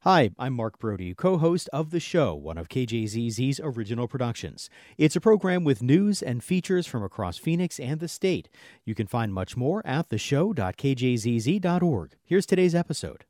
Hi, I'm Mark Brody, co-host of The Show, one of KJZZ's original productions. It's a program with news and features from across Phoenix and the state. You can find much more at theshow.kjzz.org. Here's today's episode.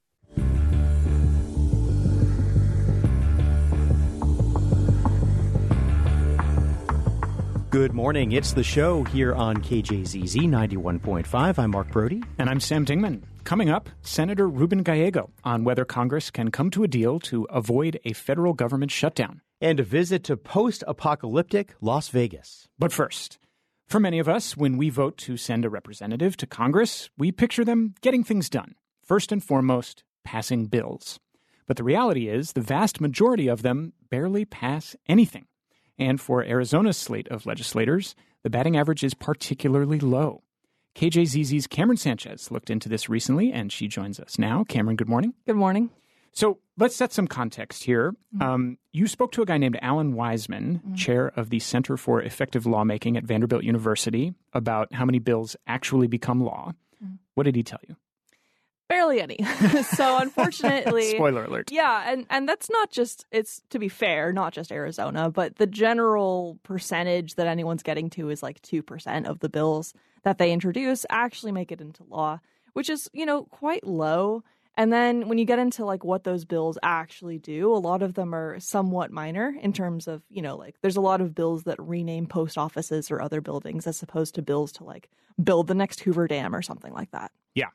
Good morning. It's The Show here on KJZZ 91.5. I'm Mark Brody. And I'm Sam Dingman. Coming up, Senator Ruben Gallego on whether Congress can come to a deal to avoid a federal government shutdown. And a visit to post-apocalyptic Las Vegas. But first, for many of us, when we vote to send a representative to Congress, we picture them getting things done. First and foremost, passing bills. But the reality is the vast majority of them barely pass anything. And for Arizona's slate of legislators, the batting average is particularly low. KJZZ's Cameron Sanchez looked into this recently, and she joins us now. Cameron, good morning. Good morning. So let's set some context here. You spoke to a guy named Alan Wiseman, chair of the Center for Effective Lawmaking at Vanderbilt University, about how many bills actually become law. What did he tell you? Barely any. So unfortunately... Spoiler alert. Yeah, and that's not just, it's to be fair, not just Arizona, but the general percentage that anyone's getting to is like 2% of the bills that they introduce actually make it into law, which is, quite low. And then when you get into like what those bills actually do, a lot of them are somewhat minor in terms of, there's a lot of bills that rename post offices or other buildings as opposed to bills to like build the next Hoover Dam or something like that. Yeah.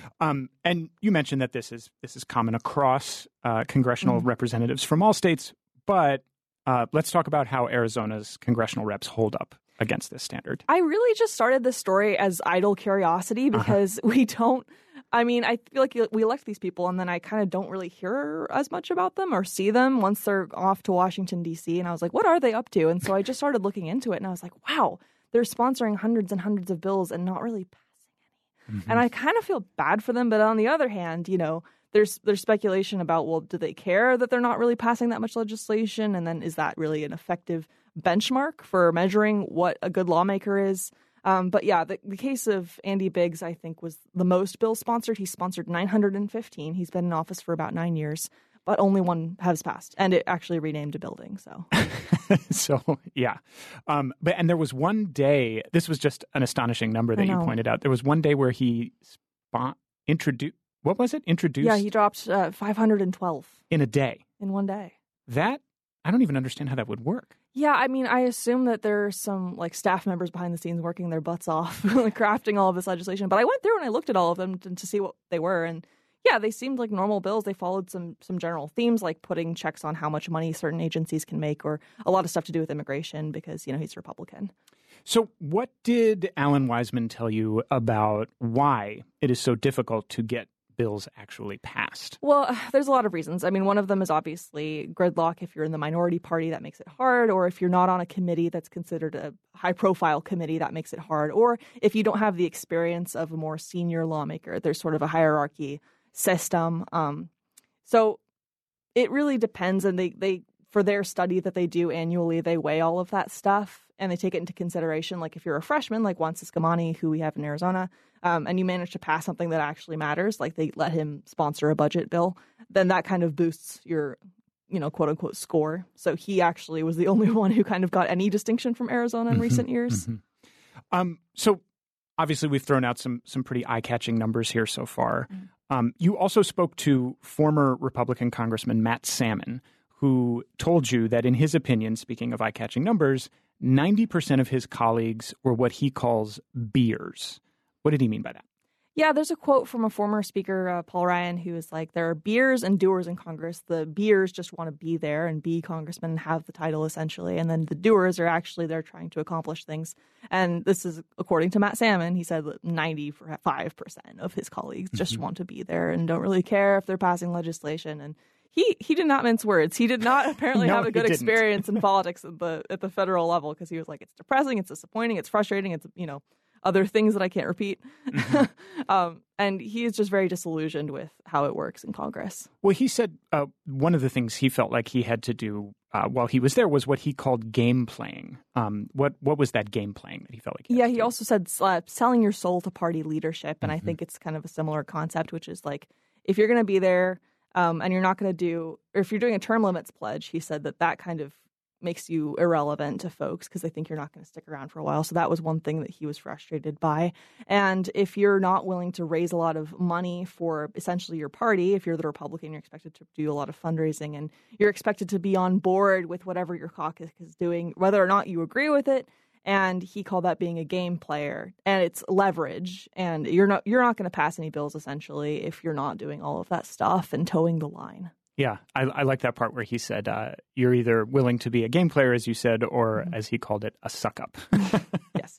And you mentioned that this is common across congressional representatives from all states, but let's talk about how Arizona's congressional reps hold up against this standard. I really just started this story as idle curiosity because I feel like we elect these people and then I kind of don't really hear as much about them or see them once they're off to Washington, D.C. And I was like, what are they up to? And so I just started looking into it and I was like, wow, they're sponsoring hundreds and hundreds of bills and not really passing any. And I kind of feel bad for them. But on the other hand, there's speculation about, well, do they care that they're not really passing that much legislation? And then is that really an effective benchmark for measuring what a good lawmaker is? But yeah, the case of Andy Biggs, I think, was the most bill sponsored. He sponsored 915. He's been in office for about 9 years, but only one has passed. And it actually renamed a building. So, yeah. And there was one day, this was just an astonishing number that you pointed out. There was one day where he introduced, what was it? Yeah, he dropped 512. In a day. In one day. That, I don't even understand how that would work. Yeah, I assume that there are some staff members behind the scenes working their butts off, crafting all of this legislation. But I went through and I looked at all of them to see what they were. And yeah, they seemed like normal bills. They followed some general themes, like putting checks on how much money certain agencies can make, or a lot of stuff to do with immigration because, he's Republican. So what did Alan Wiseman tell you about why it is so difficult to get bills actually passed? Well, there's a lot of reasons. One of them is obviously gridlock. If you're in the minority party, that makes it hard. Or if you're not on a committee that's considered a high-profile committee, that makes it hard. Or if you don't have the experience of a more senior lawmaker, there's sort of a hierarchy system. So it really depends. And they for their study that they do annually, they weigh all of that stuff and they take it into consideration. Like if you're a freshman, like Juan Ciscomani, who we have in Arizona, and you manage to pass something that actually matters, like they let him sponsor a budget bill, then that kind of boosts your, quote unquote score. So he actually was the only one who kind of got any distinction from Arizona in recent years. So obviously we've thrown out some pretty eye-catching numbers here so far. You also spoke to former Republican Congressman Matt Salmon, who told you that in his opinion, speaking of eye-catching numbers, 90% of his colleagues were what he calls beers. What did he mean by that? Yeah, there's a quote from a former speaker, Paul Ryan, who was like, there are beers and doers in Congress. The beers just want to be there and be congressmen and have the title, essentially. And then the doers are actually there trying to accomplish things. And this is according to Matt Salmon. He said that 95% of his colleagues just want to be there and don't really care if they're passing legislation. And he did not mince words. He did not apparently have a good experience in politics at the federal level because he was like, it's depressing, it's disappointing, it's frustrating, it's, other things that I can't repeat. And he is just very disillusioned with how it works in Congress. Well, he said one of the things he felt like he had to do while he was there was what he called game playing. What was that game playing that he felt like he also said selling your soul to party leadership. And I think it's kind of a similar concept, which is like, if you're going to be there, And you're not going to do, or if you're doing a term limits pledge, he said that kind of makes you irrelevant to folks because they think you're not going to stick around for a while. So that was one thing that he was frustrated by. And if you're not willing to raise a lot of money for essentially your party, if you're the Republican, you're expected to do a lot of fundraising and you're expected to be on board with whatever your caucus is doing, whether or not you agree with it. And he called that being a game player, and it's leverage. And you're not going to pass any bills essentially if you're not doing all of that stuff and towing the line. Yeah, I like that part where he said you're either willing to be a game player, as you said, or as he called it, a suck up. Yes.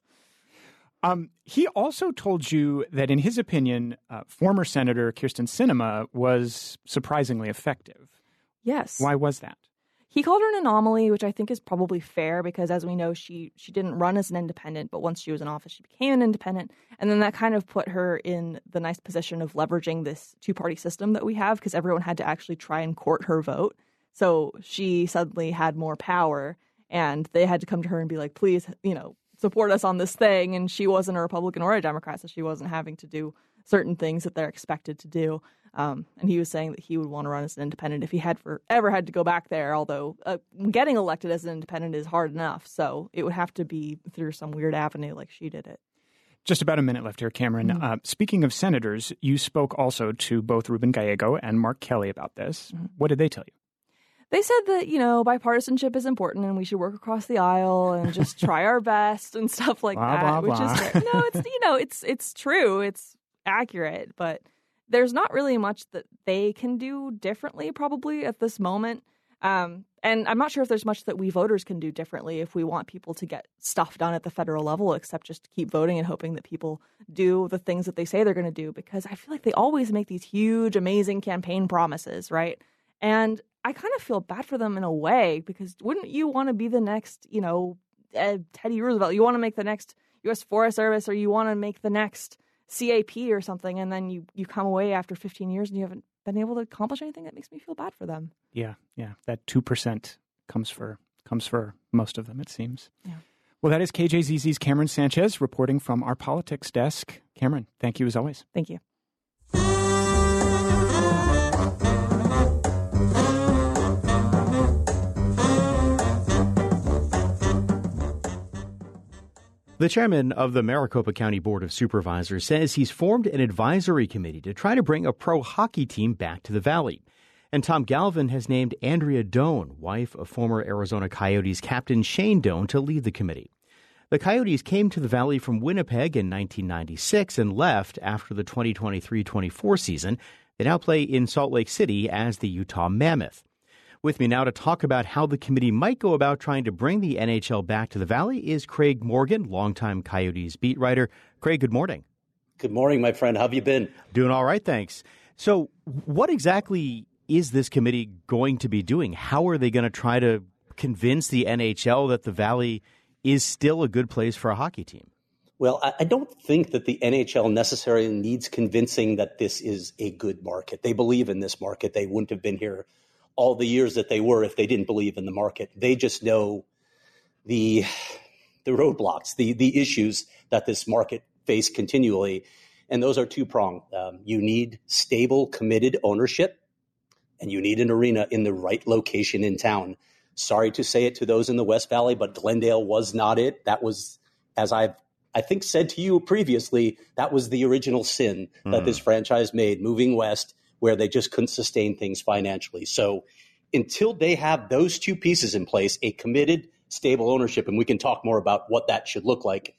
He also told you that, in his opinion, former Senator Kyrsten Sinema was surprisingly effective. Yes. Why was that? He called her an anomaly, which I think is probably fair because, as we know, she didn't run as an independent, but once she was in office, she became an independent. And then that kind of put her in the nice position of leveraging this two-party system that we have because everyone had to actually try and court her vote. So she suddenly had more power, and they had to come to her and be like, please, support us on this thing. And she wasn't a Republican or a Democrat, so she wasn't having to do certain things that they're expected to do. And he was saying that he would want to run as an independent if he had ever had to go back there, although getting elected as an independent is hard enough. So it would have to be through some weird avenue like she did it. Just about a minute left here, Cameron. Mm-hmm. Speaking of senators, you spoke also to both Ruben Gallego and Mark Kelly about this. Mm-hmm. What did they tell you? They said that, bipartisanship is important and we should work across the aisle and just try our best and stuff like blah, that. Blah, which blah. It's true. It's accurate, but there's not really much that they can do differently probably at this moment. And I'm not sure if there's much that we voters can do differently if we want people to get stuff done at the federal level, except just keep voting and hoping that people do the things that they say they're going to do, because I feel like they always make these huge, amazing campaign promises, right? And I kind of feel bad for them in a way, because wouldn't you want to be the next, Teddy Roosevelt? You want to make the next U.S. Forest Service, or you want to make the next CAP or something, and then you come away after 15 years and you haven't been able to accomplish anything. That makes me feel bad for them. Yeah. That 2% comes for most of them, it seems. Yeah. Well, that is KJZZ's Cameron Sanchez reporting from our politics desk. Cameron, thank you as always. Thank you. The chairman of the Maricopa County Board of Supervisors says he's formed an advisory committee to try to bring a pro hockey team back to the Valley. And Tom Galvin has named Andrea Doan, wife of former Arizona Coyotes captain Shane Doan, to lead the committee. The Coyotes came to the Valley from Winnipeg in 1996 and left after the 2023-24 season. They now play in Salt Lake City as the Utah Mammoth. With me now to talk about how the committee might go about trying to bring the NHL back to the Valley is Craig Morgan, longtime Coyotes beat writer. Craig, good morning. Good morning, my friend. How have you been? Doing all right, thanks. So what exactly is this committee going to be doing? How are they going to try to convince the NHL that the Valley is still a good place for a hockey team? Well, I don't think that the NHL necessarily needs convincing that this is a good market. They believe in this market. They wouldn't have been here all the years that they were if they didn't believe in the market. They just know the roadblocks, the issues that this market face continually. And those are two-pronged. You need stable, committed ownership, and you need an arena in the right location in town. Sorry to say it to those in the West Valley, but Glendale was not it. That was, as I think said to you previously, that was the original sin that this franchise made, moving west, where they just couldn't sustain things financially. So until they have those two pieces in place, a committed, stable ownership, and we can talk more about what that should look like,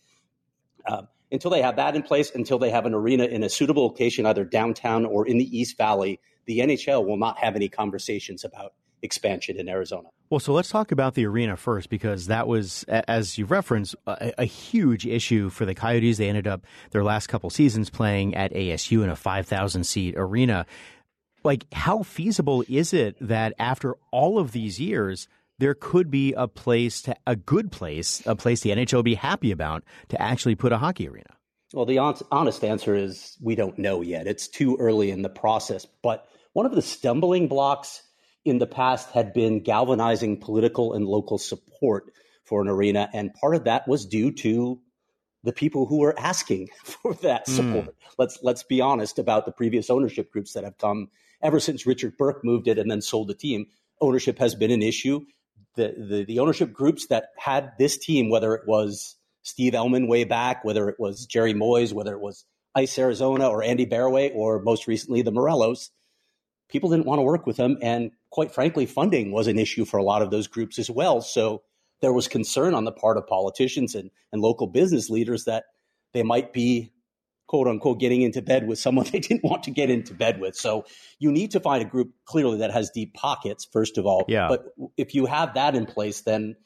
until they have that in place, until they have an arena in a suitable location, either downtown or in the East Valley, the NHL will not have any conversations about expansion in Arizona. Well, so let's talk about the arena first, because that was, as you referenced, a huge issue for the Coyotes. They ended up their last couple seasons playing at ASU in a 5,000-seat arena. Like, how feasible is it that after all of these years, there could be a good place the NHL would be happy about to actually put a hockey arena? Well, the honest answer is we don't know yet. It's too early in the process. But one of the stumbling blocks in the past had been galvanizing political and local support for an arena. And part of that was due to the people who were asking for that support. Let's be honest about the previous ownership groups that have come ever since Richard Burke moved it and then sold the team, ownership has been an issue. The ownership groups that had this team, whether it was Steve Ellman way back, whether it was Jerry Moyes, whether it was Ice Arizona or Andy Barraway, or most recently the Morellos, people didn't want to work with them. And quite frankly, funding was an issue for a lot of those groups as well. So there was concern on the part of politicians and local business leaders that they might be, quote unquote, getting into bed with someone they didn't want to get into bed with. So you need to find a group clearly that has deep pockets, first of all. Yeah. But if you have that in place, then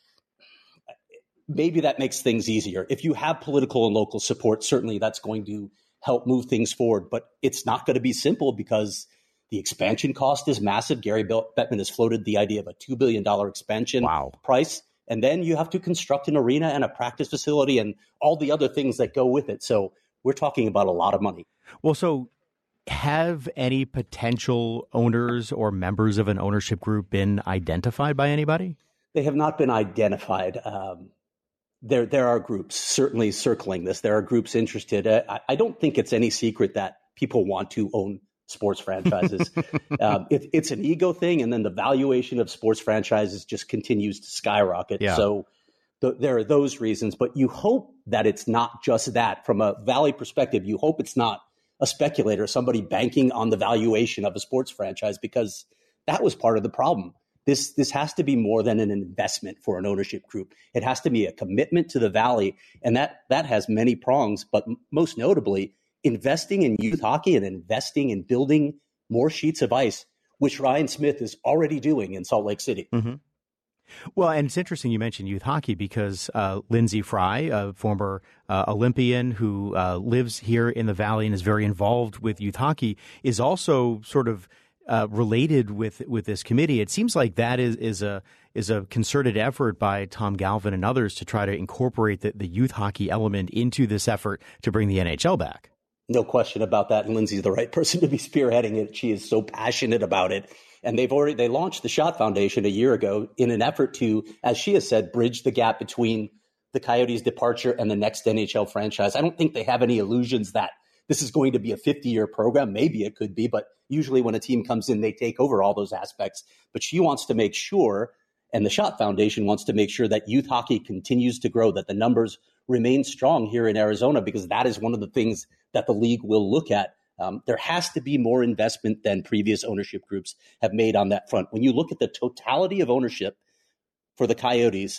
maybe that makes things easier. If you have political and local support, certainly that's going to help move things forward. But it's not going to be simple because the expansion cost is massive. Gary Bettman has floated the idea of a $2 billion expansion price. And then you have to construct an arena and a practice facility and all the other things that go with it. So we're talking about a lot of money. Well, so have any potential owners or members of an ownership group been identified by anybody? They have not been identified. There are groups certainly circling this. There are groups interested. I don't think it's any secret that people want to own sports franchises. It's an ego thing, and then the valuation of sports franchises just continues to skyrocket. Yeah. So there are those reasons, but you hope that it's not just that. From a Valley perspective, you hope it's not a speculator, somebody banking on the valuation of a sports franchise, because that was part of the problem. This has to be more than an investment for an ownership group. It has to be a commitment to the Valley, and that has many prongs, but most notably, investing in youth hockey and investing in building more sheets of ice, which Ryan Smith is already doing in Salt Lake City. Mm-hmm. Well, and it's interesting you mentioned youth hockey because Lindsey Fry, a former Olympian who lives here in the Valley and is very involved with youth hockey, is also sort of related with this committee. It seems like that is a concerted effort by Tom Galvin and others to try to incorporate the youth hockey element into this effort to bring the NHL back. No question about that. And Lindsay's the right person to be spearheading it. She is so passionate about it. And they launched the Schott Foundation a year ago in an effort to, as she has said, bridge the gap between the Coyotes' departure and the next NHL franchise. I don't think they have any illusions that this is going to be a 50-year program. Maybe it could be, but usually when a team comes in, they take over all those aspects. But she wants to make sure, and the Schott Foundation wants to make sure that youth hockey continues to grow, that the numbers remain strong here in Arizona, because that is one of the things that the league will look at. There has to be more investment than previous ownership groups have made on that front. When you look at the totality of ownership for the Coyotes,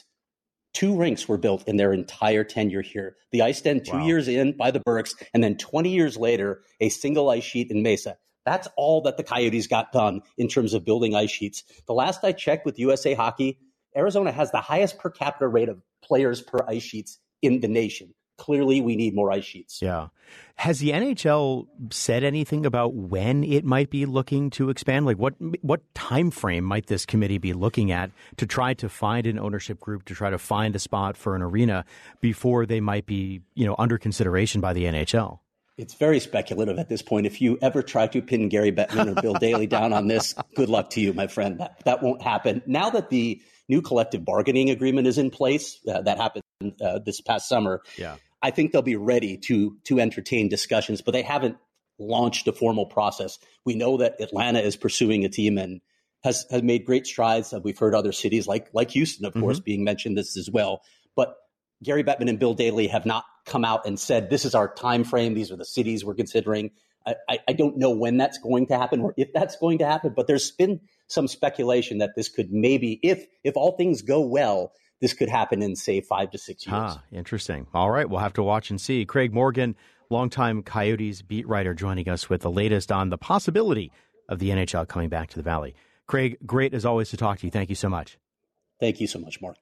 2 rinks were built in their entire tenure here. The ice den 2 years in by the Burks, and then 20 years later, a single ice sheet in Mesa. That's all that the Coyotes got done in terms of building ice sheets. The last I checked with USA Hockey, Arizona has the highest per capita rate of players per ice sheets in the nation. Clearly, we need more ice sheets. Yeah. Has the NHL said anything about when it might be looking to expand? Like what time frame might this committee be looking at to try to find an ownership group, to try to find a spot for an arena before they might be, under consideration by the NHL? It's very speculative at this point. If you ever try to pin Gary Bettman or Bill Daly down on this, good luck to you, my friend. That won't happen. Now that the new collective bargaining agreement is in place, that happened this past summer. Yeah. I think they'll be ready to entertain discussions, but they haven't launched a formal process. We know that Atlanta is pursuing a team and has made great strides. We've heard other cities like Houston, of course, being mentioned this as well. But Gary Bettman and Bill Daly have not come out and said, this is our time frame. These are the cities we're considering. I don't know when that's going to happen or if that's going to happen, but there's been some speculation that this could maybe, if all things go well, this could happen in, say, 5 to 6 years. Interesting. All right. We'll have to watch and see. Craig Morgan, longtime Coyotes beat writer, joining us with the latest on the possibility of the NHL coming back to the Valley. Craig, great as always to talk to you. Thank you so much. Thank you so much, Mark.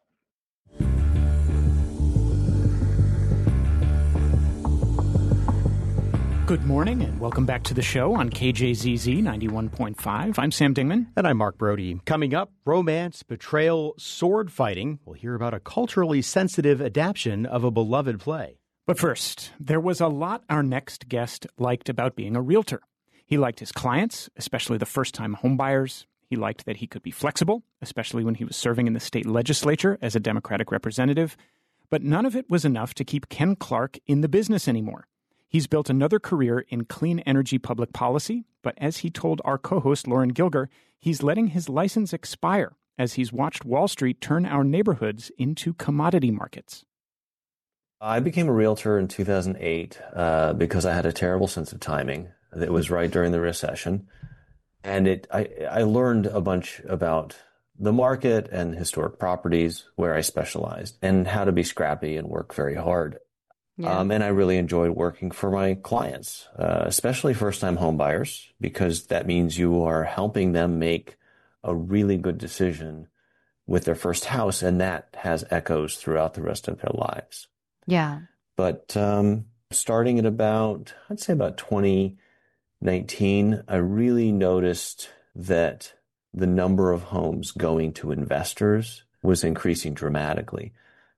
Good morning and welcome back to the show on KJZZ 91.5. I'm Sam Dingman. And I'm Mark Brody. Coming up, romance, betrayal, sword fighting. We'll hear about a culturally sensitive adaptation of a beloved play. But first, there was a lot our next guest liked about being a realtor. He liked his clients, especially the first-time homebuyers. He liked that he could be flexible, especially when he was serving in the state legislature as a Democratic representative. But none of it was enough to keep Ken Clark in the business anymore. He's built another career in clean energy public policy, but as he told our co-host Lauren Gilger, he's letting his license expire as he's watched Wall Street turn our neighborhoods into commodity markets. I became a realtor in 2008 because I had a terrible sense of timing. It was right during the recession. And I learned a bunch about the market and historic properties where I specialized and how to be scrappy and work very hard. Yeah. And I really enjoyed working for my clients, especially first-time home buyers, because that means you are helping them make a really good decision with their first house, and that has echoes throughout the rest of their lives. Yeah. But starting at I'd say about 2019, I really noticed that the number of homes going to investors was increasing dramatically.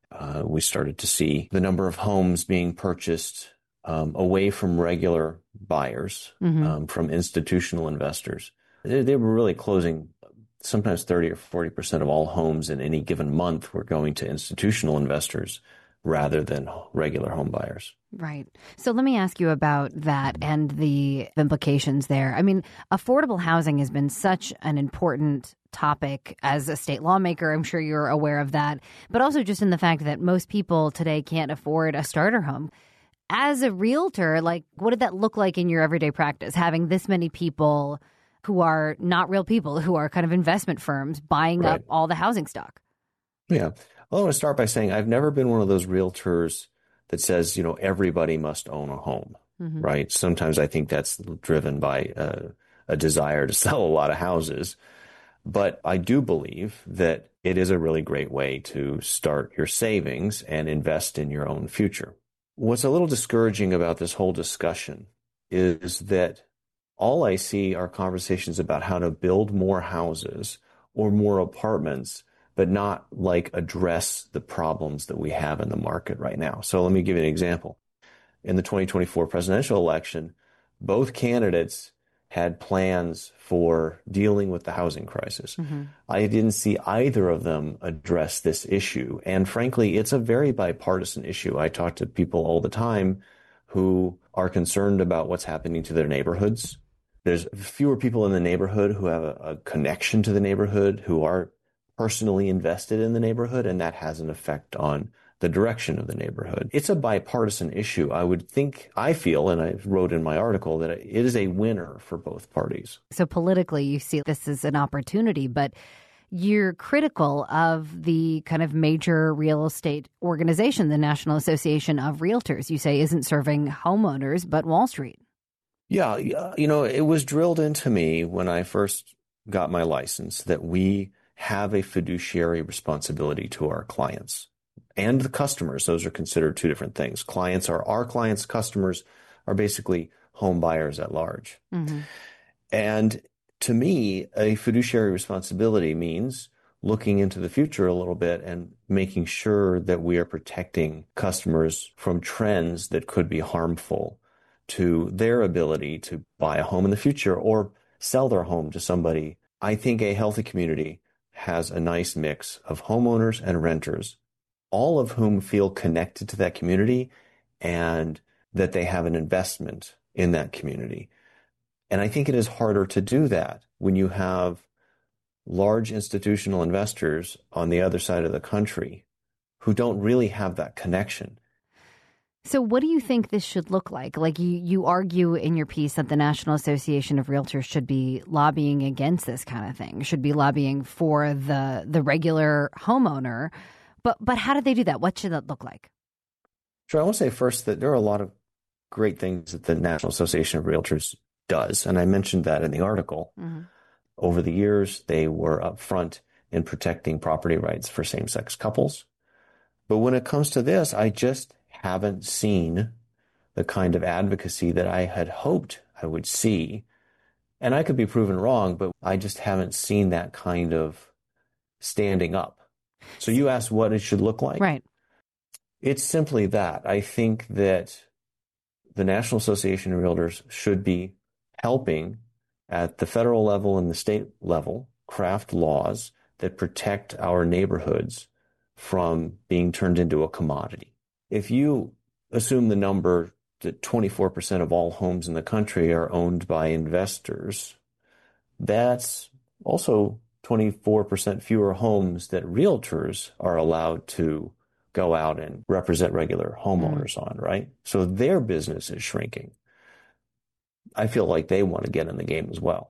We started to see the number of homes being purchased away from regular buyers, from institutional investors. They were really closing. Sometimes 30 or 40% of all homes in any given month were going to institutional investors rather than regular home buyers. Right. So let me ask you about that and the implications there. I mean, affordable housing has been such an important topic as a state lawmaker. I'm sure you're aware of that, but also just in the fact that most people today can't afford a starter home. As a realtor, like, what did that look like in your everyday practice, having this many people who are not real people, who are kind of investment firms buying up all the housing stock? Yeah. Well, I want to start by saying I've never been one of those realtors that says, everybody must own a home, right? Sometimes I think that's driven by a desire to sell a lot of houses. But I do believe that it is a really great way to start your savings and invest in your own future. What's a little discouraging about this whole discussion is that all I see are conversations about how to build more houses or more apartments, but not address the problems that we have in the market right now. So let me give you an example. In the 2024 presidential election, both candidates had plans for dealing with the housing crisis. I didn't see either of them address this issue. And frankly, it's a very bipartisan issue. I talk to people all the time who are concerned about what's happening to their neighborhoods. There's fewer people in the neighborhood who have a connection to the neighborhood, who are personally invested in the neighborhood, and that has an effect on the direction of the neighborhood. It's a bipartisan issue. I feel, and I wrote in my article, that it is a winner for both parties. So politically, you see this as an opportunity, but you're critical of the kind of major real estate organization, the National Association of Realtors, you say isn't serving homeowners, but Wall Street. Yeah, it was drilled into me when I first got my license that we have a fiduciary responsibility to our clients and the customers. Those are considered two different things. Clients are our clients. Customers are basically home buyers at large. And to me, a fiduciary responsibility means looking into the future a little bit and making sure that we are protecting customers from trends that could be harmful to their ability to buy a home in the future or sell their home to somebody. I think a healthy community has a nice mix of homeowners and renters, all of whom feel connected to that community and that they have an investment in that community. And I think it is harder to do that when you have large institutional investors on the other side of the country who don't really have that connection. So what do you think this should look like? Like you argue in your piece that the National Association of Realtors should be lobbying against this kind of thing, should be lobbying for the regular homeowner. But how do they do that? What should that look like? Sure. I want to say first that there are a lot of great things that the National Association of Realtors does. And I mentioned that in the article. Over the years, they were upfront in protecting property rights for same-sex couples. But when it comes to this, I just haven't seen the kind of advocacy that I had hoped I would see. And I could be proven wrong, but I just haven't seen that kind of standing up. So you asked what it should look like. Right. It's simply that. I think that the National Association of Realtors should be helping at the federal level and the state level craft laws that protect our neighborhoods from being turned into a commodity. If you assume the number that 24% of all homes in the country are owned by investors, that's also 24% fewer homes that realtors are allowed to go out and represent regular homeowners on, right? So their business is shrinking. I feel like they want to get in the game as well.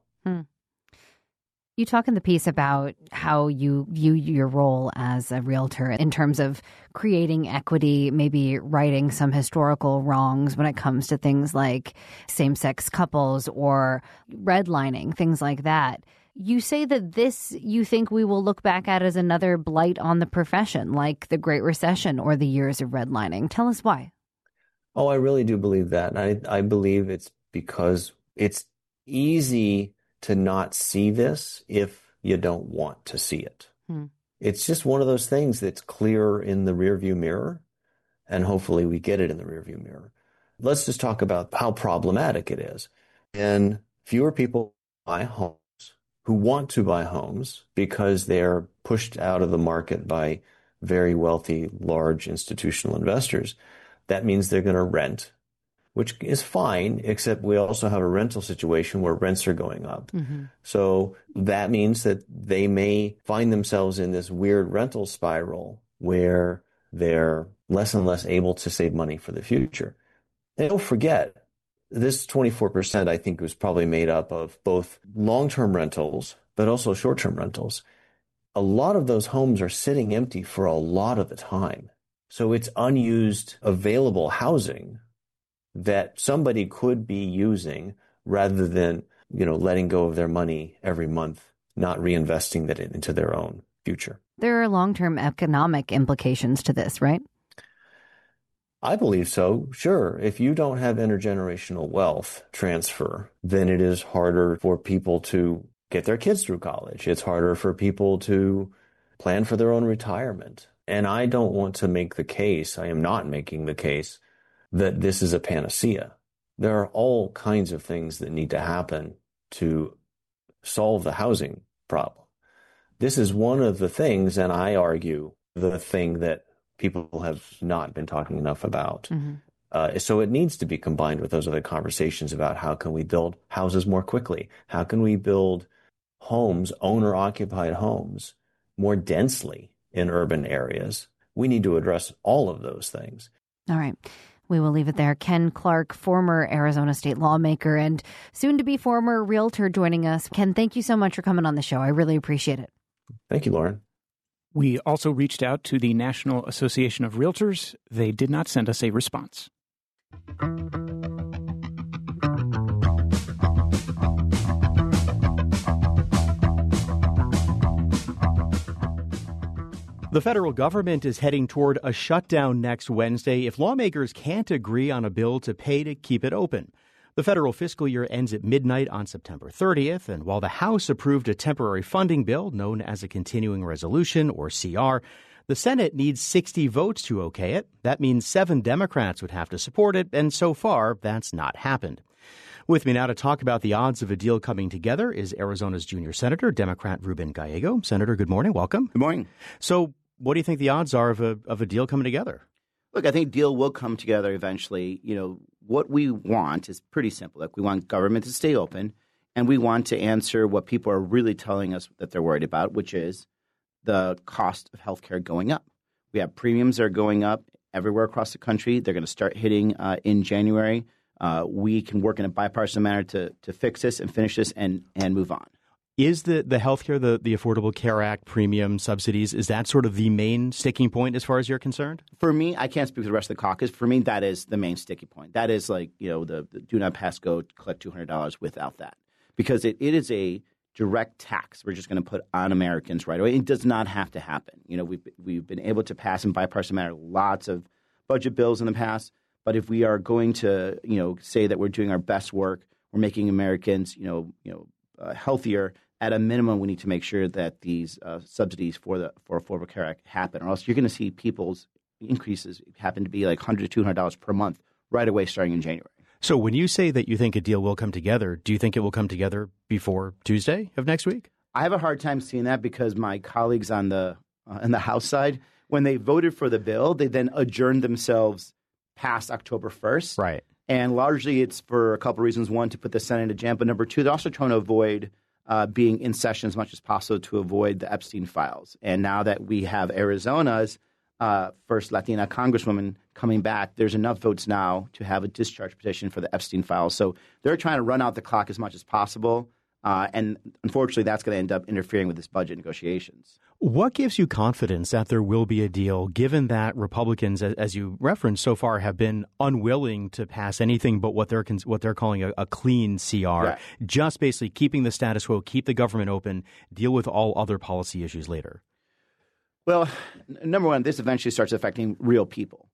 You talk in the piece about how you view your role as a realtor in terms of creating equity, maybe righting some historical wrongs when it comes to things like same-sex couples or redlining, things like that. You say that this, you think we will look back at as another blight on the profession, like the Great Recession or the years of redlining. Tell us why. Oh, I really do believe that. And I believe it's because it's easy to not see this if you don't want to see it. It's just one of those things that's clear in the rearview mirror, and hopefully we get it in the rearview mirror. Let's just talk about how problematic it is. And fewer people buy homes who want to buy homes because they're pushed out of the market by very wealthy, large institutional investors. That means they're going to rent, which is fine, except we also have a rental situation where rents are going up. So that means that they may find themselves in this weird rental spiral where they're less and less able to save money for the future. And don't forget, this 24%, I think, was probably made up of both long-term rentals, but also short-term rentals. A lot of those homes are sitting empty for a lot of the time. So it's unused available housing that somebody could be using rather than, letting go of their money every month, not reinvesting that into their own future. There are long-term economic implications to this, right? I believe so. Sure. If you don't have intergenerational wealth transfer, then it is harder for people to get their kids through college. It's harder for people to plan for their own retirement. And I don't want to make the case, I am not making the case, that this is a panacea. There are all kinds of things that need to happen to solve the housing problem. This is one of the things, and I argue the thing that people have not been talking enough about. So it needs to be combined with those other conversations about how can we build houses more quickly? How can we build homes, owner-occupied homes, more densely in urban areas? We need to address all of those things. All right. We will leave it there. Ken Clark, former Arizona state lawmaker and soon-to-be former realtor, joining us. Ken, thank you so much for coming on the show. I really appreciate it. Thank you, Lauren. We also reached out to the National Association of Realtors. They did not send us a response. The federal government is heading toward a shutdown next Wednesday if lawmakers can't agree on a bill to pay to keep it open. The federal fiscal year ends at midnight on September 30th, and while the House approved a temporary funding bill known as a continuing resolution, or CR, the Senate needs 60 votes to okay it. That means 7 Democrats would have to support it, and so far, that's not happened. With me now to talk about the odds of a deal coming together is Arizona's junior senator, Democrat Ruben Gallego. Senator, good morning. Welcome. Good morning. So what do you think the odds are of a deal coming together? Look, I think a deal will come together eventually. What we want is pretty simple. Like, we want government to stay open, and we want to answer what people are really telling us that they're worried about, which is the cost of healthcare going up. We have premiums that are going up everywhere across the country. They're going to start hitting in January. We can work in a bipartisan manner to fix this and finish this and move on. Is the healthcare, the Affordable Care Act premium subsidies, is that sort of the main sticking point as far as you're concerned? For me, I can't speak for the rest of the caucus. For me, that is the main sticky point. That is like, the do not pass go, collect $200 without that. Because it is a direct tax we're just going to put on Americans right away. It does not have to happen. We've been able to pass in bipartisan manner lots of budget bills in the past. But if we are going to, say that we're doing our best work, we're making Americans, healthier, at a minimum, we need to make sure that these subsidies for Affordable Care Act happen, or else you're going to see people's increases happen to be like $100 to $200 per month right away starting in January. So when you say that you think a deal will come together, do you think it will come together before Tuesday of next week? I have a hard time seeing that because my colleagues on the House side, when they voted for the bill, they then adjourned themselves past October 1st. Right. And largely it's for a couple of reasons. One, to put the Senate in a jam. But number two, they're also trying to avoid being in session as much as possible to avoid the Epstein files. And now that we have Arizona's first Latina congresswoman coming back, there's enough votes now to have a discharge petition for the Epstein files. So they're trying to run out the clock as much as possible. And unfortunately, that's going to end up interfering with this budget negotiations. What gives you confidence that there will be a deal, given that Republicans, as you referenced so far, have been unwilling to pass anything but what they're calling a clean CR, yeah. Just basically keeping the status quo, keep the government open, deal with all other policy issues later? Well, number one, this eventually starts affecting real people.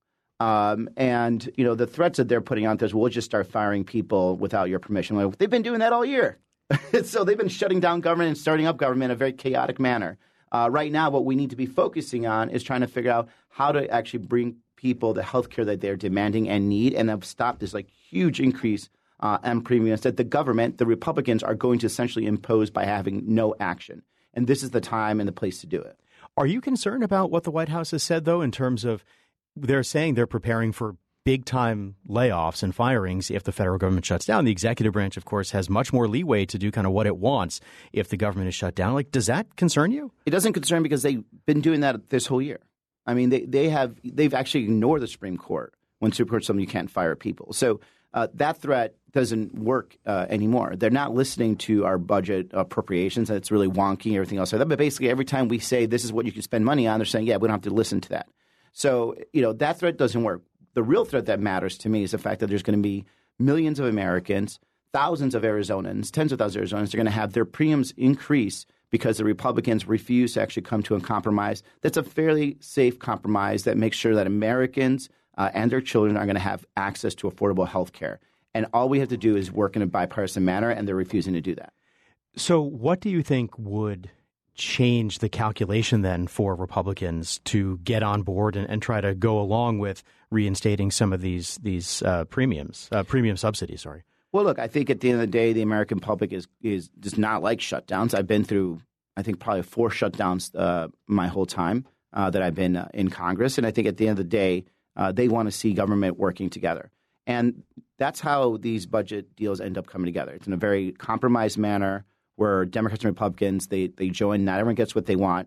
And, you know, the threats that they're putting out there is we'll just start firing people without your permission. Like, they've been doing that all year. So they've been shutting down government and starting up government in a very chaotic manner. Right now, what we need to be focusing on is trying to figure out how to actually bring people the health care that they're demanding and need, and have stopped this huge increase in premiums that the government, the Republicans, are going to essentially impose by having no action. And this is the time and the place to do it. Are you concerned about what the White House has said, though, in terms of they're saying they're preparing for big-time layoffs and firings if the federal government shuts down? The executive branch, of course, has much more leeway to do kind of what it wants if the government is shut down. Does that concern you? It doesn't concern me because they've been doing that this whole year. I mean, they've actually ignored the Supreme Court when Supreme Court told them you can't fire people. So that threat doesn't work anymore. They're not listening to our budget appropriations. It's really wonky and everything else like that. But basically, every time we say this is what you can spend money on, they're saying, yeah, we don't have to listen to that. So, that threat doesn't work. The real threat that matters to me is the fact that there's going to be millions of Americans, thousands of Arizonans, tens of thousands of Arizonans are going to have their premiums increase because the Republicans refuse to actually come to a compromise that's a fairly safe compromise that makes sure that Americans and their children are going to have access to affordable health care. And all we have to do is work in a bipartisan manner, and they're refusing to do that. So what do you think would change the calculation then for Republicans to get on board and try to go along with reinstating some of these premium subsidies? Sorry. Well, look, I think at the end of the day, the American public does not like shutdowns. I've been through, I think, probably 4 shutdowns my whole time that I've been in Congress. And I think at the end of the day, they want to see government working together. And that's how these budget deals end up coming together. It's in a very compromised manner where Democrats and Republicans, they join. Not everyone gets what they want,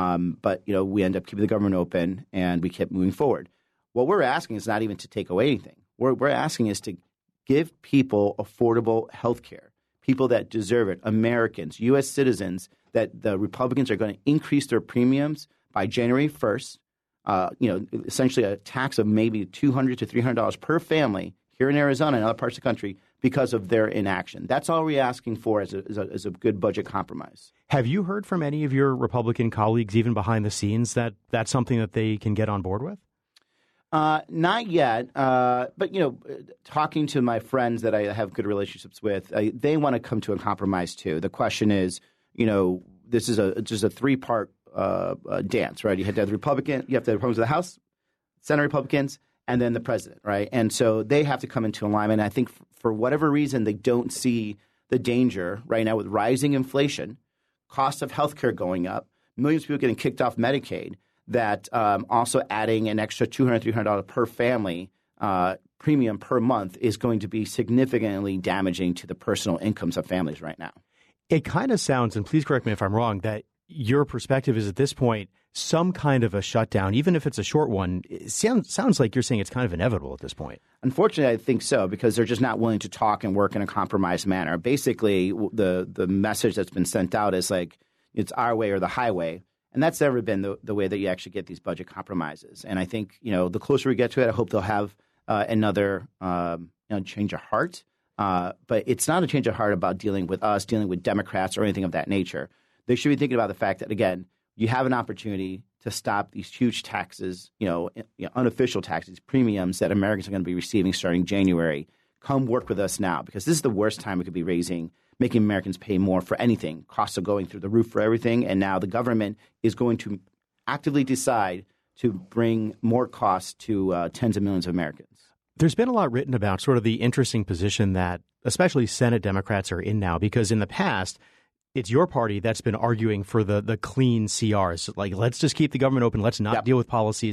but we end up keeping the government open and we keep moving forward. What we're asking is not even to take away anything. What we're asking is to give people affordable health care, people that deserve it, Americans, U.S. citizens, that the Republicans are going to increase their premiums by January 1st, essentially a tax of maybe $200 to $300 per family here in Arizona and other parts of the country because of their inaction. That's all we're asking for as a good budget compromise. Have you heard from any of your Republican colleagues, even behind the scenes, that that's something that they can get on board with? Not yet, but talking to my friends that I have good relationships with, they want to come to a compromise too. The question is, this is just a 3-part dance, right? You have to have the Republicans of the House, Senate Republicans, and then the president, right? And so they have to come into alignment. And I think for whatever reason, they don't see the danger right now with rising inflation, cost of healthcare going up, millions of people getting kicked off Medicaid, that also adding an extra $200, $300 per family premium per month is going to be significantly damaging to the personal incomes of families right now. It kind of sounds, and please correct me if I'm wrong, that your perspective is at this point some kind of a shutdown, even if it's a short one. It sounds like you're saying it's kind of inevitable at this point. Unfortunately, I think so, because they're just not willing to talk and work in a compromised manner. Basically, the message that's been sent out is it's our way or the highway. And that's never been the way that you actually get these budget compromises. And I think, the closer we get to it, I hope they'll have another change of heart. But it's not a change of heart about dealing with us, dealing with Democrats or anything of that nature. They should be thinking about the fact that, again, you have an opportunity to stop these huge taxes, unofficial taxes, premiums that Americans are going to be receiving starting January. Come work with us now, because this is the worst time we could be making Americans pay more for anything. Costs are going through the roof for everything, and now the government is going to actively decide to bring more costs to tens of millions of Americans. There's been a lot written about sort of the interesting position that especially Senate Democrats are in now, because in the past, it's your party that's been arguing for the clean CRs. Let's just keep the government open. Let's not deal with policies.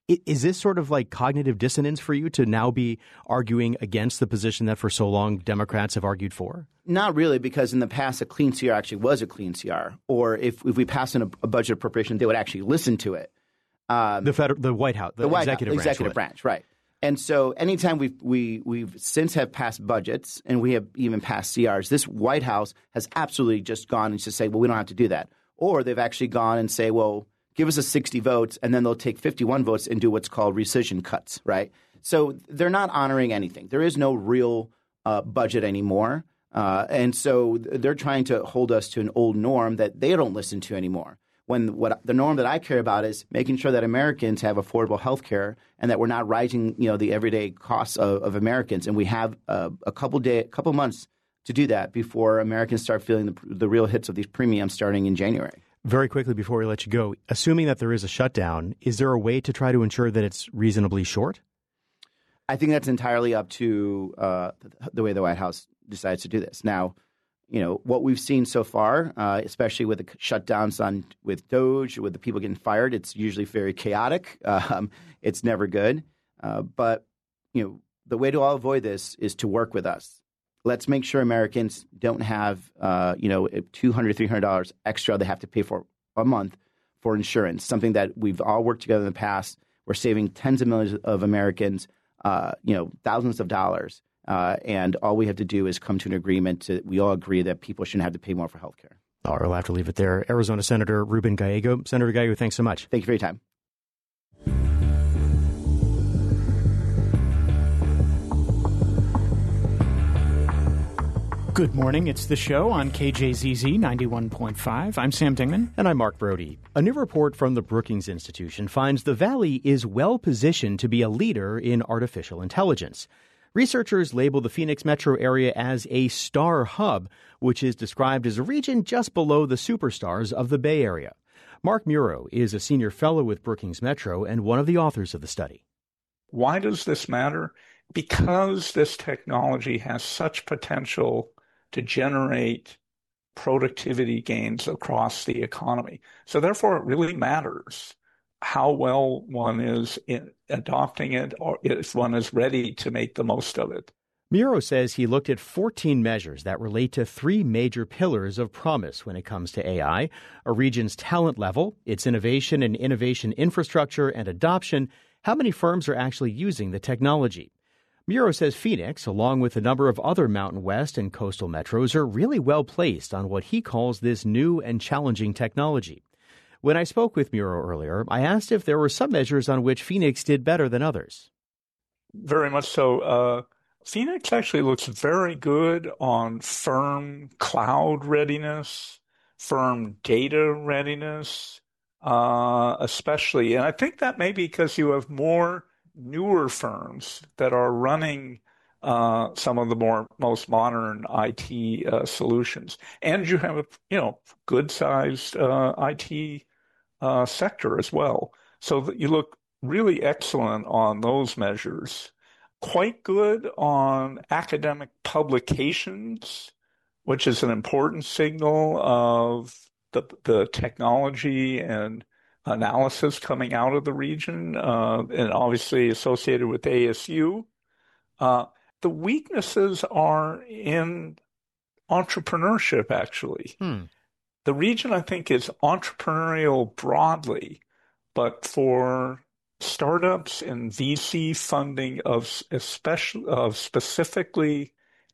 Is this sort of like cognitive dissonance for you to now be arguing against the position that for so long Democrats have argued for? Not really, because in the past, a clean CR actually was a clean CR. Or if we pass in a budget appropriation, they would actually listen to it. The White House, the executive branch, right. And so anytime we've since have passed budgets and we have even passed CRs, this White House has absolutely just gone and just say, well, we don't have to do that. Or they've actually gone and say, well, give us a 60 votes, and then they'll take 51 votes and do what's called rescission cuts, right? So they're not honoring anything. There is no real budget anymore. And so they're trying to hold us to an old norm that they don't listen to anymore. When the norm that I care about is making sure that Americans have affordable health care and that we're not rising, the everyday costs of Americans. And we have a couple months to do that before Americans start feeling the real hits of these premiums starting in January. Very quickly before we let you go, assuming that there is a shutdown, is there a way to try to ensure that it's reasonably short? I think that's entirely up to the way the White House decides to do this. Now, what we've seen so far, especially with the shutdowns with DOGE, with the people getting fired, it's usually very chaotic. It's never good. But the way to all avoid this is to work with us. Let's make sure Americans don't have, $200, $300 extra they have to pay for a month for insurance, something that we've all worked together in the past. We're saving tens of millions of Americans, thousands of dollars. And all we have to do is come to an agreement. We all agree that people shouldn't have to pay more for health care. All right, we'll have to leave it there. Arizona Senator Ruben Gallego. Senator Gallego, thanks so much. Thank you for your time. Good morning. It's The Show on KJZZ 91.5. I'm Sam Dingman. And I'm Mark Brody. A new report from the Brookings Institution finds the Valley is well positioned to be a leader in artificial intelligence. Researchers label the Phoenix metro area as a star hub, which is described as a region just below the superstars of the Bay Area. Mark Muro is a senior fellow with Brookings Metro and one of the authors of the study. Why does this matter? Because this technology has such potential to generate productivity gains across the economy. So therefore, it really matters how well one is in adopting it or if one is ready to make the most of it. Muro says he looked at 14 measures that relate to three major pillars of promise when it comes to AI: a region's talent level, its innovation and innovation infrastructure and adoption, how many firms are actually using the technology. Muro says Phoenix, along with a number of other Mountain West and coastal metros, are really well placed on what he calls this new and challenging technology. When I spoke with Muro earlier, I asked if there were some measures on which Phoenix did better than others. Very much so. Phoenix actually looks very good on firm cloud readiness, firm data readiness, especially. And I think that may be because you have more newer firms that are running some of the most modern IT solutions, and you have a good-sized IT sector as well. So that you look really excellent on those measures. Quite good on academic publications, which is an important signal of the technology and analysis coming out of the region, and obviously associated with ASU. The weaknesses are in entrepreneurship, actually. The region, I think, is entrepreneurial broadly, but for startups and VC funding of specifically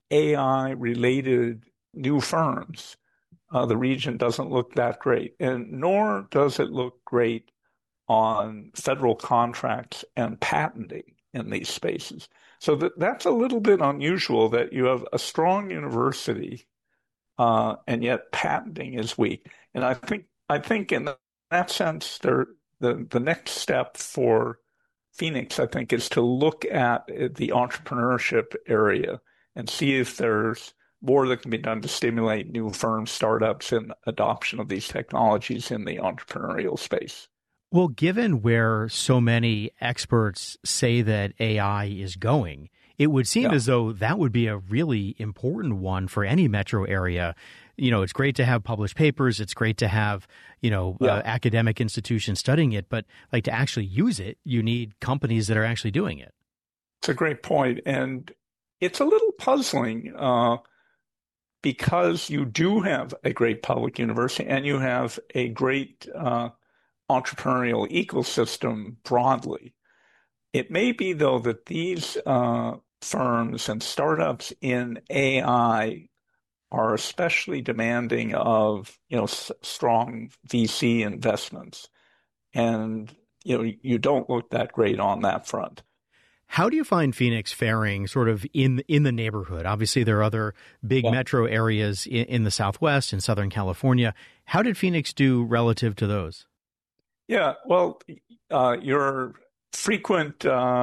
AI-related new firms, the region doesn't look that great, and nor does it look great on federal contracts and patenting in these spaces. So that's a little bit unusual that you have a strong university and yet patenting is weak. And I think in that sense, the next step for Phoenix, I think, is to look at the entrepreneurship area and see if there's more that can be done to stimulate new firm startups and adoption of these technologies in the entrepreneurial space. Well, given where so many experts say that AI is going, it would seem as though that would be a really important one for any metro area it's great to have published papers. It's great to have, academic institutions studying it. But like to actually use it, you need companies that are actually doing it. It's a great point. And it's a little puzzling because you do have a great public university and you have a great entrepreneurial ecosystem broadly. It may be, though, that these firms and startups in AI are especially demanding of, strong VC investments. And, you don't look that great on that front. How do you find Phoenix faring sort of in the neighborhood? Obviously, there are other big metro areas in the Southwest and Southern California. How did Phoenix do relative to those? Yeah, well, your frequent,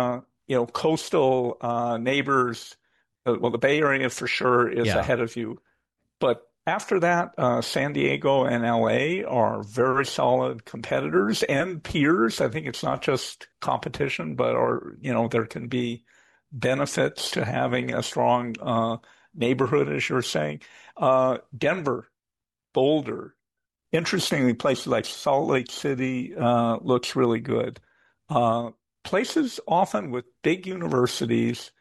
coastal neighbors, the Bay Area for sure is ahead of you. But after that, San Diego and LA are very solid competitors and peers. I think it's not just competition, but there can be benefits to having a strong neighborhood, as you're saying. Denver, Boulder, interestingly, places like Salt Lake City looks really good. Places often with big universities,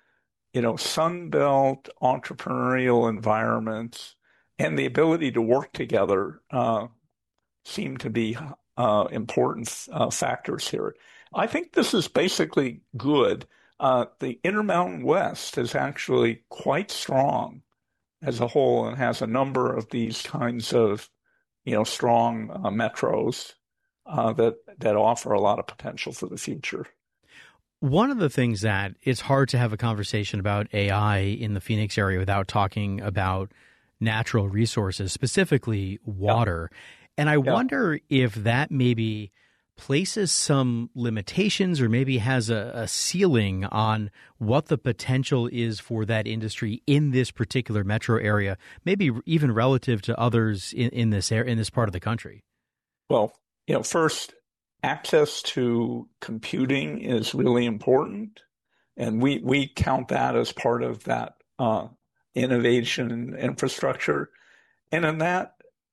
Sun Belt entrepreneurial environments, and the ability to work together seem to be important factors here. I think this is basically good. The Intermountain West is actually quite strong as a whole and has a number of these kinds of, strong metros that offer a lot of potential for the future. One of the things that it's hard to have a conversation about AI in the Phoenix area without talking about natural resources, specifically water. And I wonder if that maybe places some limitations or maybe has a ceiling on what the potential is for that industry in this particular metro area, maybe even relative to others in this part of the country. Well, first, access to computing is really important, and we count that as part of that innovation infrastructure. And in that,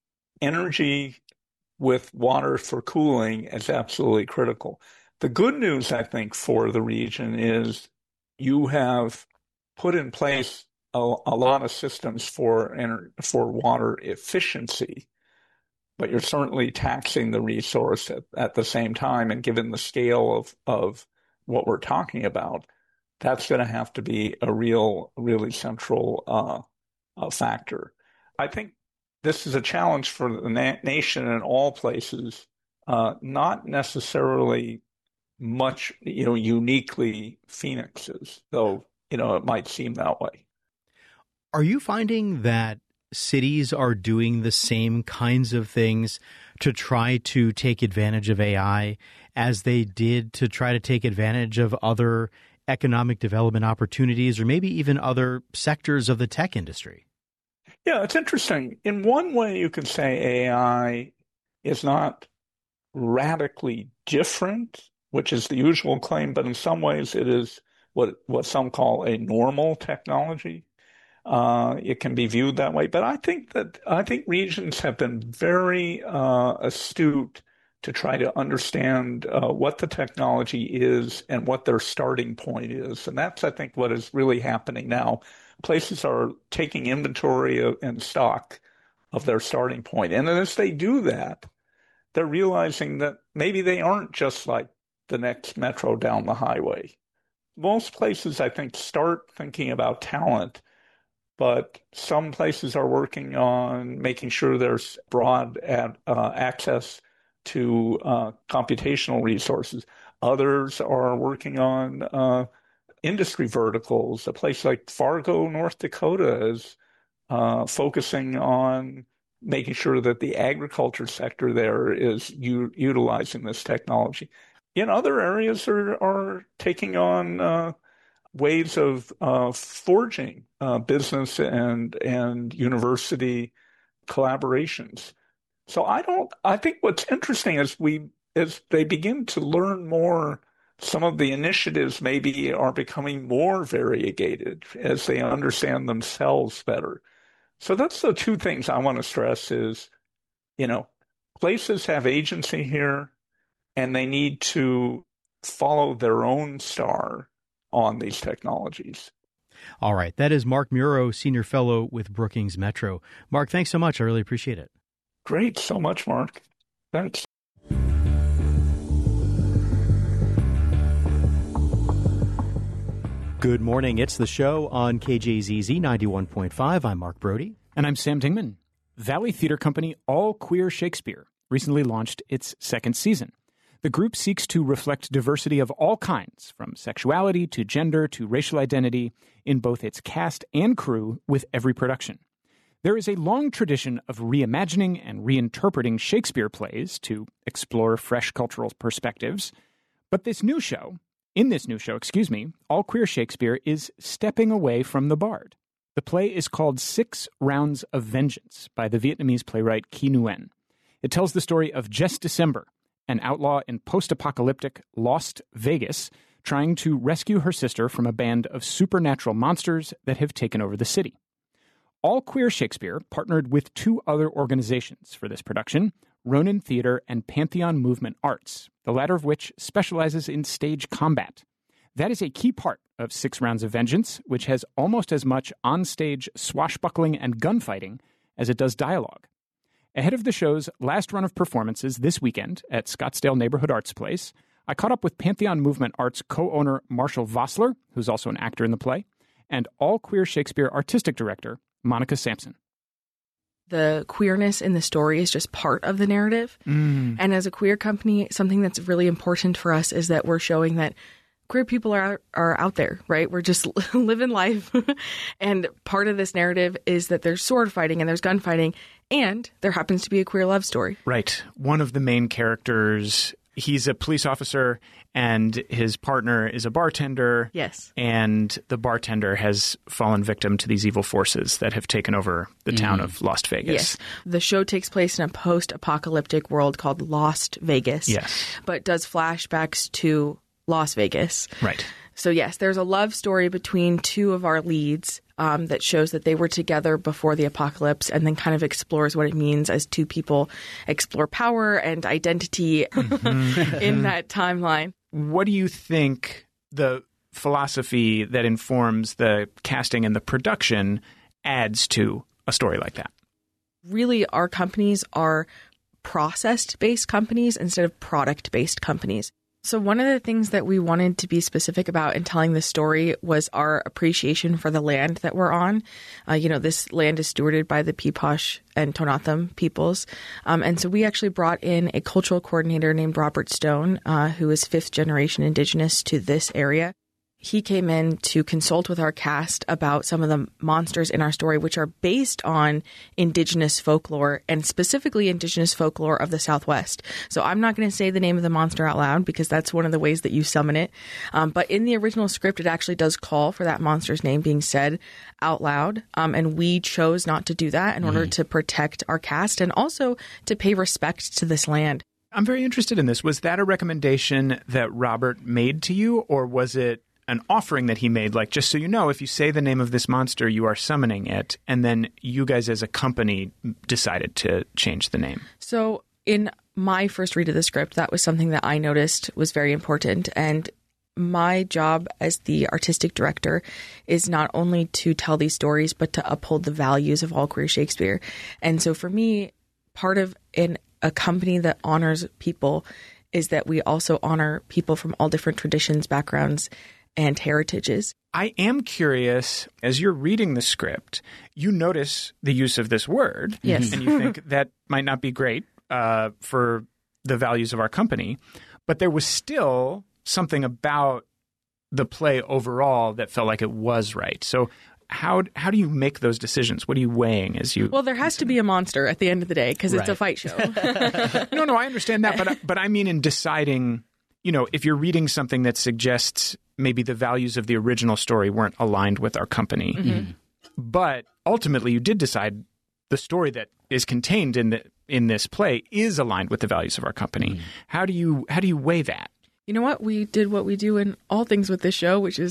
energy with water for cooling is absolutely critical. The good news, I think, for the region is you have put in place a lot of systems for water efficiency, but you're certainly taxing the resource at the same time. And given the scale of what we're talking about, that's going to have to be a really central factor. I think this is a challenge for the nation in all places, not necessarily much, uniquely Phoenix's, though, it might seem that way. Are you finding that cities are doing the same kinds of things to try to take advantage of AI as they did to try to take advantage of other economic development opportunities or maybe even other sectors of the tech industry? Yeah, it's interesting. In one way, you can say AI is not radically different, which is the usual claim, but in some ways it is what some call a normal technology. It can be viewed that way. But I think regions have been very astute to try to understand what the technology is and what their starting point is. And that's, I think, what is really happening now. Places are taking inventory and stock of their starting point. And then as they do that, they're realizing that maybe they aren't just like the next metro down the highway. Most places, I think, start thinking about talent, but some places are working on making sure there's broad access to computational resources. Others are working on industry verticals. A place like Fargo, North Dakota is focusing on making sure that the agriculture sector there is utilizing this technology. In other areas are taking on ways of forging business and university collaborations. So I think what's interesting is as they begin to learn more, some of the initiatives maybe are becoming more variegated as they understand themselves better. So that's the two things I want to stress is, places have agency here, and they need to follow their own star on these technologies. All right. That is Mark Muro, Senior Fellow with Brookings Metro. Mark, thanks so much. I really appreciate it. Great. So much, Mark. Thanks. Good morning. It's the show on KJZZ 91.5. I'm Mark Brody. And I'm Sam Dingman. Valley theater company All Queer Shakespeare recently launched its second season. The group seeks to reflect diversity of all kinds, from sexuality to gender to racial identity, in both its cast and crew with every production. There is a long tradition of reimagining and reinterpreting Shakespeare plays to explore fresh cultural perspectives. But in this new show, All Queer Shakespeare is stepping away from the bard. The play is called 6 Rounds of Vengeance by the Vietnamese playwright Key Nguyen. It tells the story of Jess December, an outlaw in post-apocalyptic Lost Vegas, trying to rescue her sister from a band of supernatural monsters that have taken over the city. All Queer Shakespeare partnered with 2 other organizations for this production, Ronin Theater and Pantheon Movement Arts, the latter of which specializes in stage combat. That is a key part of 6 Rounds of Vengeance, which has almost as much on-stage swashbuckling and gunfighting as it does dialogue. Ahead of the show's last run of performances this weekend at Scottsdale Neighborhood Arts Place, I caught up with Pantheon Movement Arts co-owner Marshall Vossler, who's also an actor in the play, and All Queer Shakespeare artistic director Monica Sampson. The queerness in the story is just part of the narrative. And as a queer company, something that's really important for us is that we're showing that queer people are out there, right? We're just living life. And part of this narrative is that there's sword fighting and there's gunfighting, and there happens to be a queer love story. Right. One of the main characters, he's a police officer, and his partner is a bartender. Yes. And the bartender has fallen victim to these evil forces that have taken over the town of Lost Vegas. Yes. The show takes place in a post-apocalyptic world called Lost Vegas. Yes. But does flashbacks to Las Vegas. Right. So yes, there's a love story between 2 of our leads that shows that they were together before the apocalypse, and then kind of explores what it means as 2 people explore power and identity in that timeline. What do you think the philosophy that informs the casting and the production adds to a story like that? Really, our companies are process-based companies instead of product-based companies. So one of the things that we wanted to be specific about in telling the story was our appreciation for the land that we're on. This land is stewarded by the Peeposh and Tonatham peoples. And so we actually brought in a cultural coordinator named Robert Stone, who is 5th generation indigenous to this area. He came in to consult with our cast about some of the monsters in our story, which are based on indigenous folklore, and specifically indigenous folklore of the Southwest. So I'm not going to say the name of the monster out loud because that's one of the ways that you summon it. But in the original script, it actually does call for that monster's name being said out loud. And we chose not to do that in order to protect our cast and also to pay respect to this land. I'm very interested in this. Was that a recommendation that Robert made to you, or was it an offering that he made, like, just so you know, if you say the name of this monster, you are summoning it, and then you guys as a company decided to change the name? So in my first read of the script, that was something that I noticed was very important. And my job as the artistic director is not only to tell these stories, but to uphold the values of All Queer Shakespeare. And so for me, part of a company that honors people is that we also honor people from all different traditions, backgrounds, and heritages. I am curious, as you're reading the script, you notice the use of this word. Yes. And you think that might not be great for the values of our company. But there was still something about the play overall that felt like it was right. So how do you make those decisions? What are you weighing as you... Well, there has to be a monster at the end of the day because it's a fight show. No, I understand that. But I mean in deciding, if you're reading something that suggests maybe the values of the original story weren't aligned with our company, but ultimately you did decide the story that is contained in this play is aligned with the values of our company. How do you weigh that? You know what? We did what we do in all things with this show, which is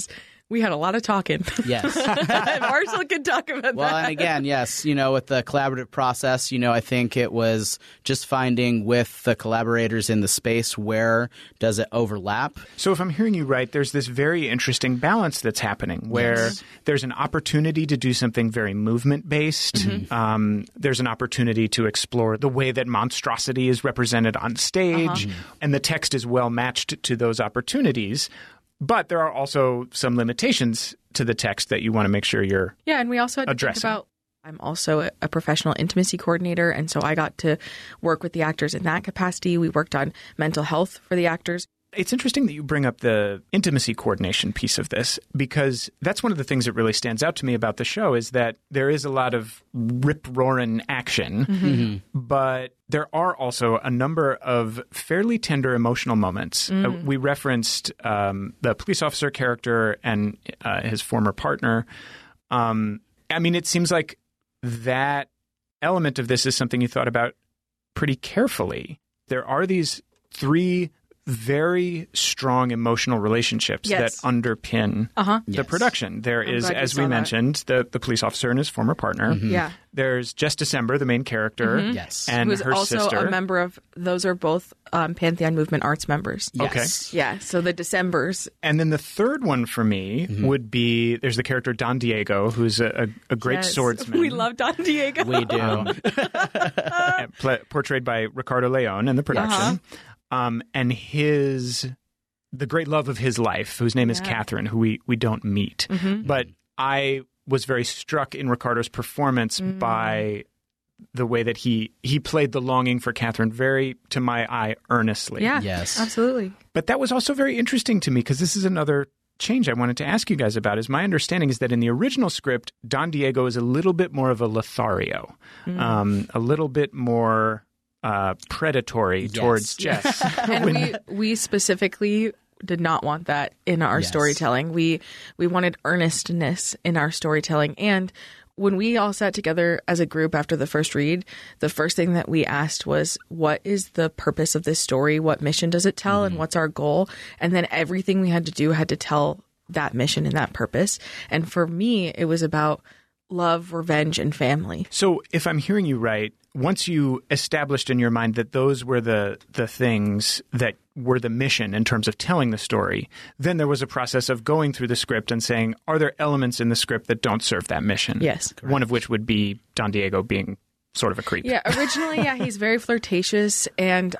We had a lot of talking. Yes. Marshall could talk about that. Well, and again, yes, with the collaborative process, I think it was just finding with the collaborators in the space, where does it overlap? So if I'm hearing you right, there's this very interesting balance that's happening where there's an opportunity to do something very movement-based. There's an opportunity to explore the way that monstrosity is represented on stage, and the text is well matched to those opportunities. But there are also some limitations to the text that you want to make sure you're Yeah, and we also had to addressing. think about, I'm also a professional intimacy coordinator, and so I got to work with the actors in that capacity. We worked on mental health for the actors. It's interesting that you bring up the intimacy coordination piece of this, because that's one of the things that really stands out to me about the show is that there is a lot of rip-roaring action, but there are also a number of fairly tender emotional moments. We referenced the police officer character and his former partner. It seems like that element of this is something you thought about pretty carefully. There are these 3 very strong emotional relationships that underpin the production. There is, as we mentioned, the police officer and his former partner. Yeah. There's Jess December, the main character, and who's her also sister. a member of, those are both Pantheon Movement Arts members. Yes. Okay. Yeah, so the Decembers. And then the third one for me would be, there's the character Don Diego, who's a great swordsman. We love Don Diego. We do. Portrayed by Ricardo Leon in the production. And the great love of his life, whose name is Catherine, who we don't meet. But I was very struck in Ricardo's performance by the way that he played the longing for Catherine very, to my eye, earnestly. Yeah, Yes. absolutely. But that was also very interesting to me, because this is another change I wanted to ask you guys about. Is my understanding is that in the original script, Don Diego is a little bit more of a Lothario, a little bit more predatory towards Jess. And we specifically did not want that in our storytelling. We wanted earnestness in our storytelling. And when we all sat together as a group after the first read, the first thing that we asked was, what is the purpose of this story? What mission does it tell? And what's our goal? And then everything we had to do had to tell that mission and that purpose. And for me, it was about love, revenge, and family. So if I'm hearing you right, once you established in your mind that those were the things that were the mission in terms of telling the story, then there was a process of going through the script and saying, are there elements in the script that don't serve that mission? Yes. One of which would be Don Diego being sort of a creep. Yeah, originally, he's very flirtatious. And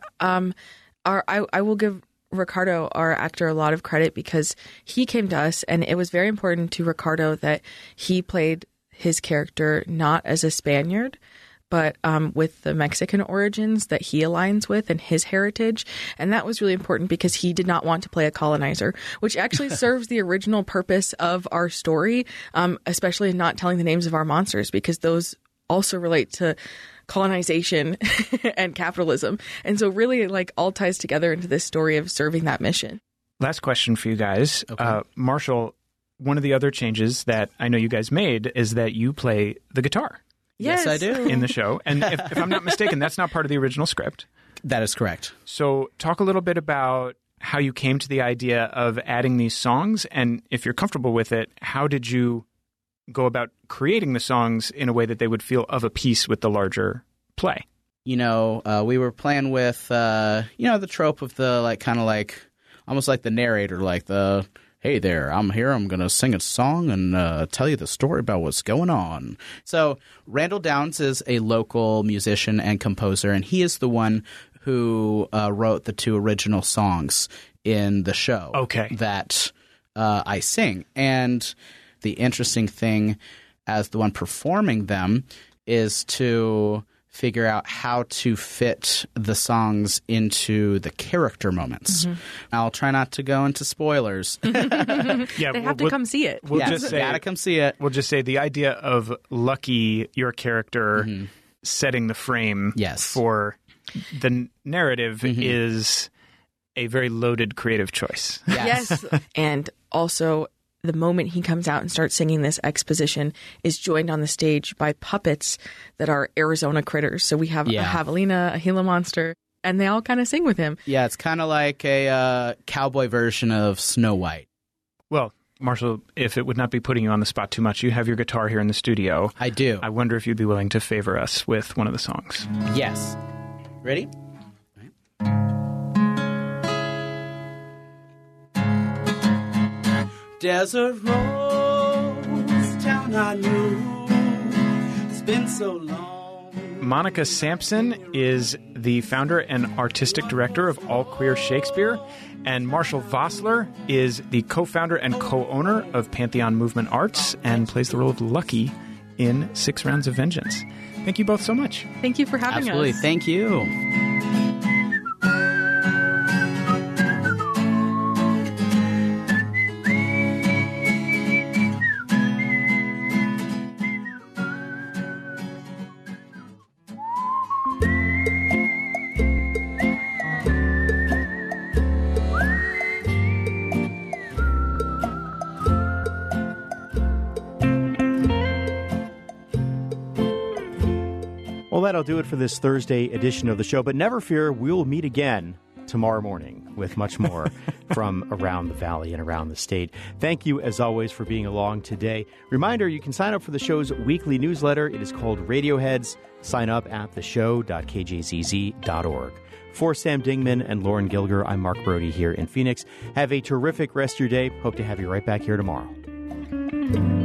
I will give Ricardo, our actor, a lot of credit, because he came to us, and it was very important to Ricardo that he played his character not as a Spaniard, but with the Mexican origins that he aligns with and his heritage. And that was really important because he did not want to play a colonizer, which actually serves the original purpose of our story, especially in not telling the names of our monsters, because those also relate to colonization and capitalism. And so really all ties together into this story of serving that mission. Last question for you guys. Okay. Marshall, one of the other changes that I know you guys made is that you play the guitar. Yes, I do. In the show. And if I'm not mistaken, that's not part of the original script. That is correct. So talk a little bit about how you came to the idea of adding these songs. And if you're comfortable with it, how did you go about creating the songs in a way that they would feel of a piece with the larger play? We were playing with, the trope of the almost like the narrator, hey there, I'm here, I'm going to sing a song and tell you the story about what's going on. So Randall Downs is a local musician and composer, and he is the one who wrote the 2 original songs in the show that I sing. And the interesting thing as the one performing them is to figure out how to fit the songs into the character moments. I'll try not to go into spoilers. Yeah, they have to come see it. We'll just say, gotta come see it. We'll just say the idea of Lucky, your character, setting the frame for the narrative is a very loaded creative choice. Yes. And also, the moment he comes out and starts singing this exposition is joined on the stage by puppets that are Arizona critters. So we have a javelina, a Gila monster, and they all kind of sing with him. Yeah, it's kind of like a cowboy version of Snow White. Well, Marshall, if it would not be putting you on the spot too much, you have your guitar here in the studio. I do. I wonder if you'd be willing to favor us with one of the songs. Yes. Ready? Desert Rose, town I knew, it's been so long. Monica Sampson is the founder and artistic director of All Queer Shakespeare, and Marshall Vossler is the co-founder and co-owner of Pantheon Movement Arts and plays the role of Lucky in 6 Rounds of Vengeance. Thank you both so much. Thank you for having Absolutely. us. Thank you. Well, that'll do it for this Thursday edition of the show. But never fear, we'll meet again tomorrow morning with much more from around the valley and around the state. Thank you, as always, for being along today. Reminder, you can sign up for the show's weekly newsletter. It is called Radioheads. Sign up at theshow.kjzz.org. For Sam Dingman and Lauren Gilger, I'm Mark Brody here in Phoenix. Have a terrific rest of your day. Hope to have you right back here tomorrow.